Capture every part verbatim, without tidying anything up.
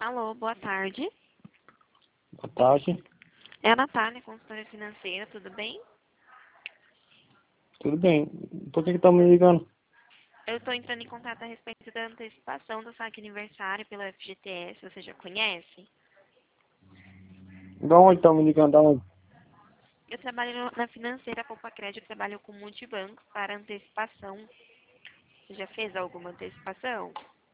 Alô, boa tarde. Boa tarde. É a Natália, consultora financeira, tudo bem? Tudo bem. Por que que tá me ligando? Eu estou entrando em contato a respeito da antecipação do saque aniversário pelo F G T S, você já conhece? Da onde tá me ligando? Da onde? Eu trabalho no- na financeira Poupa Crédito, trabalho com multibancos para antecipação. Você já fez alguma antecipação?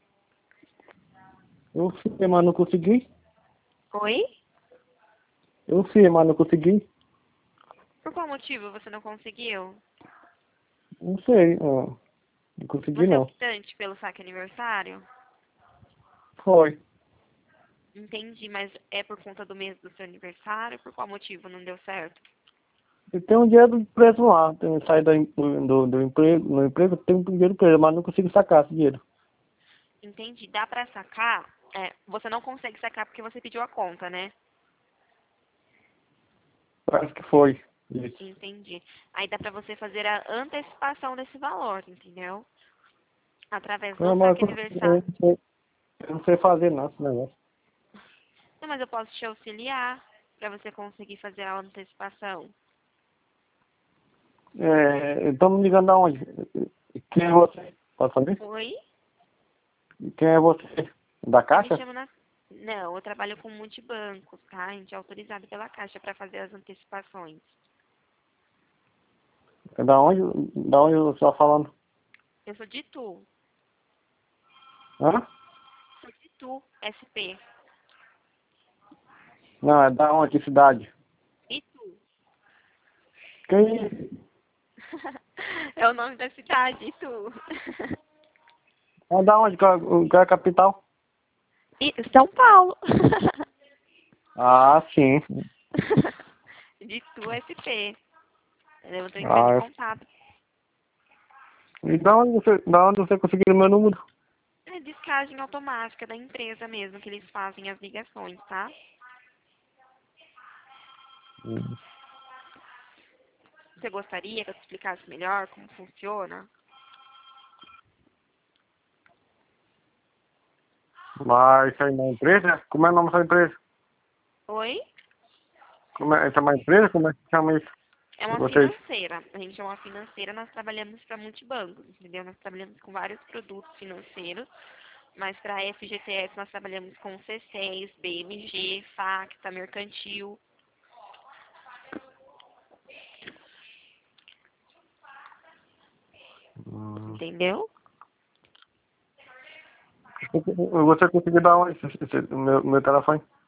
Eu fiz, mas não consegui. Oi? Eu fiz, mas não consegui. Por qual motivo você não conseguiu? Não sei. Ó, não consegui, Você é não. optante pelo saque aniversário? Foi. Entendi, mas é por conta do mês do seu aniversário? Por qual motivo não deu certo? Eu tenho um dinheiro preso lá. Tenho saído do, em- do, do emprego. No emprego eu tenho um dinheiro preso, mas não consigo sacar esse dinheiro. Entendi. Dá pra sacar? É, você não consegue sacar porque você pediu a conta, né? Parece que foi. Isso. Entendi. Aí dá pra você fazer a antecipação desse valor, entendeu? Através do Não, mas saque eu, eu, aniversário. não sei, eu não sei fazer não esse negócio. Não, mas eu posso te auxiliar pra você conseguir fazer a antecipação. É, estão me ligando da onde? Quem é você? Pode saber? Oi? Quem é você? Da Eu me Caixa? chamo na... Não, eu trabalho com multibancos, tá? A gente é autorizado pela Caixa pra fazer as antecipações. É da onde? Da onde você está falando? Eu sou de Tu. Hã? Sou de Tu, S P. Não, é da onde? Que cidade? Itu. Quem? É o nome da cidade, Itu. É da onde? Qual qual é a capital? E São Paulo. Ah, sim. De Tu, S P. Eu tô entrando em Ah, contato. e da onde você, da onde você conseguiu meu número? É descagem automática da empresa mesmo, que eles fazem as ligações, tá? Hum. Você gostaria que eu te explicasse melhor como funciona? Mas isso aí na empresa? Como é o nome da sua empresa? Oi? Como é, essa é uma empresa? Como é que chama isso? É uma Vocês? financeira. A gente é uma financeira, nós trabalhamos para multibancos, entendeu? Nós trabalhamos com vários produtos financeiros, mas para a F G T S nós trabalhamos com C seis, B M G, Facta, Mercantil, Hum. entendeu? Você conseguiu dar onde esse, esse, meu, meu telefone?